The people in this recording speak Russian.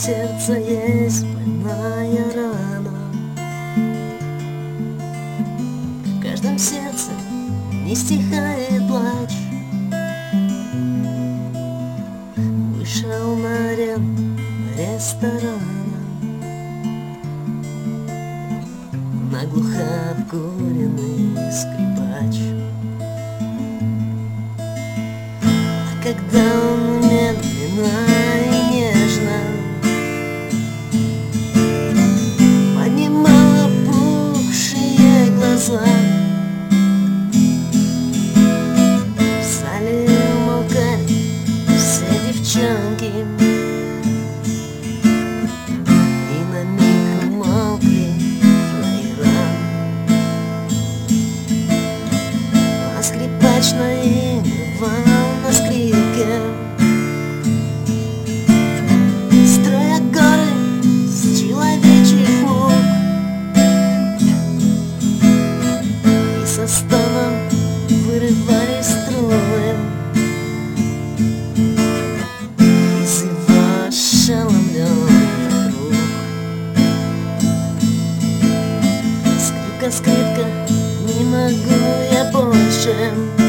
сердце есть больная рана. В каждом сердце не стихает плач. Вышел на аренду ресторана, наглухо обкуренный скрипач. А когда он медленно и нежно поднимал опухшие глаза, в зале умолкали все девчонки, и на миг умолкли флеера. А скрипач наигрывал на скрипке, строя горы с человечьих мук, и со стоном вырывались струны из его ошеломленных рук. Скрипка, скрипка, не могу я больше.